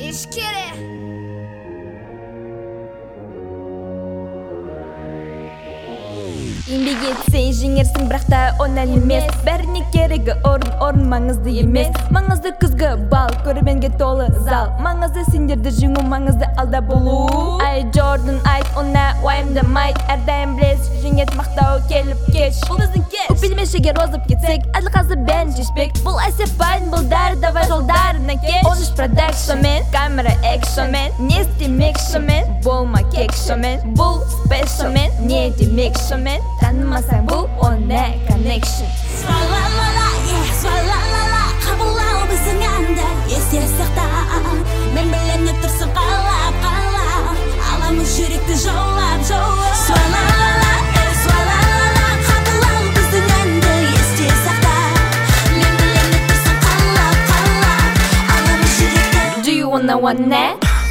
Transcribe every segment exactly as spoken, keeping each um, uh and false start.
ишкере. Еңбек етсең жеңерсің, бірақ та оңай емес. Бәріне керегі орын, орын маңызды емес. Маңызды күзгі бал, көрерменге толы зал. Маңызды сендерді жеңу, маңызды алда болу. Ай Джордан айт, ona уайымдамайт. Әрдайым білес, жеңет мақтау келіп кеш. Бұл біздің кеш. Өкпелемешеге розып кетсек, әділқазы бән шешпек. Бұл әсеп байдың, бұл дәрі, давай жолдарына кеш. он үш продакшнмен, камера экшнмен. Не істемекшімен, болма кекшімен. Бұл спешмен, не демекшімен. Танымасаң бұл ona connection. Свалалала, yeah, свалалала. Қабылау біздің әнді есте сақта. Мен білем не тұрсың қалап қалап. Аламыз жүректі жаулап жаулап. Свалалала, yeah, свалалала. Қабылау біздің әнді есте сақта. Мен білем не тұрсың қалап қалап. Аламыз жүректі. Do you wanna wanna?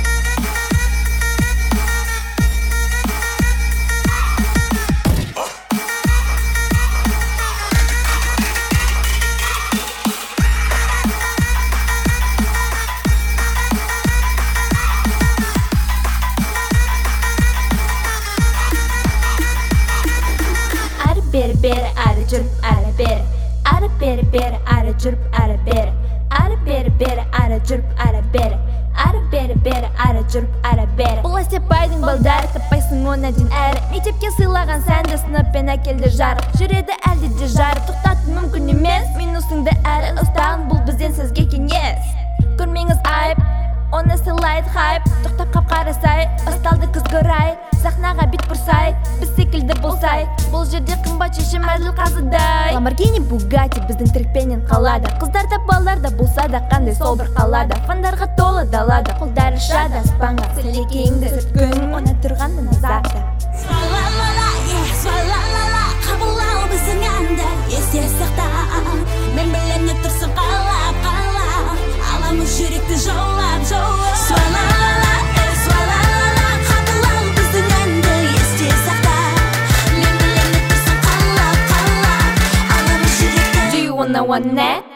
Beri beri ara жүріп ара бері. Ары бері бері ара жүріп ара бері. Ары бері бері ара жүріп ара бері. Ары бері бері ара жүріп ара бері. Бұл әсеп байдың балдары, таппайсың оны ден әрі. Мектепке сыйлаған сәнді сыныппен әкелді жарық. Жүреді әлде де жарып, тоқтатын мүмкін емес. Минусыңды әрі ұстағын, бұл бізден сізге кеңес. Көрмеңіз айып, оны сыйлайды хайп. Тоқтап қап қарасай, басталды күзгі рай. Сахнаға бит бұрсай, біз секілді болсай. Бұл жерде қымбат шешім әділқазыдай. Lamborghini, Bugatti біздің тірекпенен қалады. Қыздарда баларда болса да қандай сол бір қалады. Фандарға толы далада, қолдары шады аспанға. Сілекейіңді сүрткің, оны тұрғанды назарда. Свалалала, yeah, свалалала. Қабылау біздің әнді есте сақта. Мен білем не тұрсың қалап қалап. Аламыз жүректі жаулап жаулап. Свалалала, yeah, свалалала. Қабылау біздің әнді есте сақта. Мен білем не тұрсың қалап қалап. Аламыз жүректі. Do you wanna wanna?